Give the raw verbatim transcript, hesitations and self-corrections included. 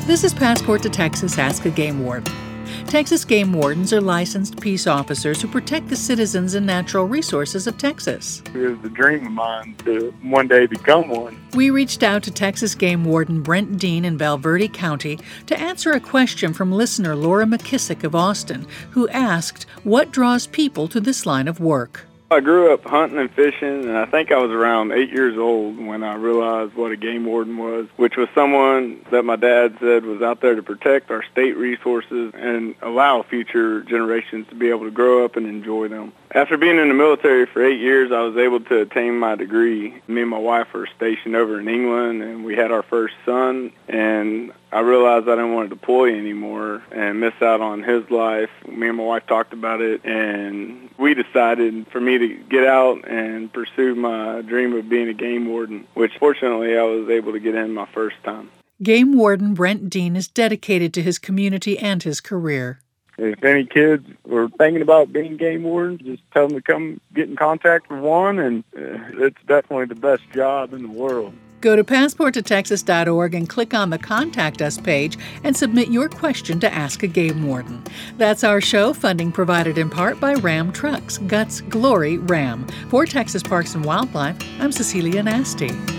This is Passport to Texas Ask a Game Warden. Texas game wardens are licensed peace officers who protect the citizens and natural resources of Texas. It was a dream of mine to one day become one. We reached out to Texas game warden Brent Dean in Valverde County to answer a question from listener Laura McKissick of Austin, who asked, what draws people to this line of work? I grew up hunting and fishing, and I think I was around eight years old when I realized what a game warden was, which was someone that my dad said was out there to protect our state resources and allow future generations to be able to grow up and enjoy them. After being in the military for eight years, I was able to attain my degree. Me and my wife were stationed over in England, and we had our first son, and I realized I didn't want to deploy anymore and miss out on his life. Me and my wife talked about it, and we decided for me to get out and pursue my dream of being a game warden, which fortunately I was able to get in my first time. Game warden Brent Dean is dedicated to his community and his career. If any kids were thinking about being game wardens, just tell them to come get in contact with one, and uh, it's definitely the best job in the world. Go to passport to texas dot org and click on the Contact Us page and submit your question to Ask a Game Warden. That's our show, funding provided in part by Ram Trucks, Guts Glory Ram. For Texas Parks and Wildlife, I'm Cecilia Nasty.